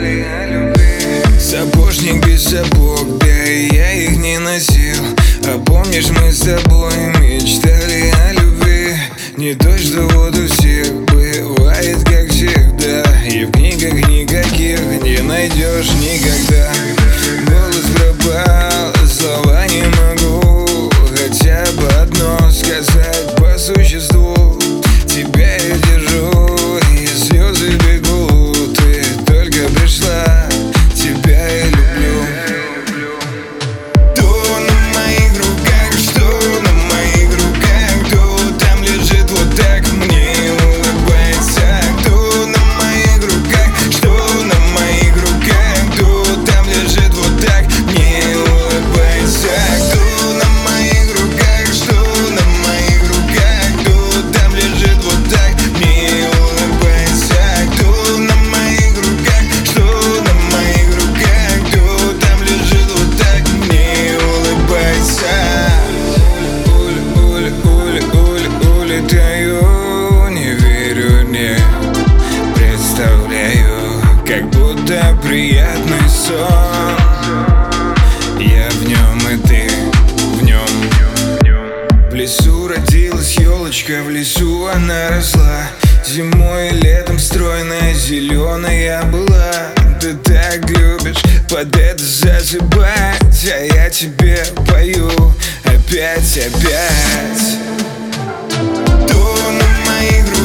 мечтали о любви. Сапожник без сапог, да и я их не носил. А помнишь, мы с тобой мечтали о любви? Не то, что вот у всех бывает, как всегда, и в книгах никаких не найдешь никогда. Голос пропал, слова не могу хотя бы одно сказать по существу. Тебя я держу, и слезы бегут. Ты только пришла, тебя я люблю. Кто на моих руках, что на моих руках? Кто там лежит вот так, мне улыбается? Кто на моих руках, что на моих руках? Кто там лежит вот так, мне улыбается? Кто на моих руках, что на моих руках? Кто там лежит вот так, мне улыбается? Кто на моих руках, что на моих руках? Кто там лежит вот так, мне улыбается? Улетаю, не верю, не представляю, как будто приятный сон. Я в нем, и ты в нем. В лесу родилась елочка, в лесу она росла. Зимой и летом стройная, зеленая была. Ты так любишь под это засыпать, а я тебе пою опять, опять. Кто на моих руках?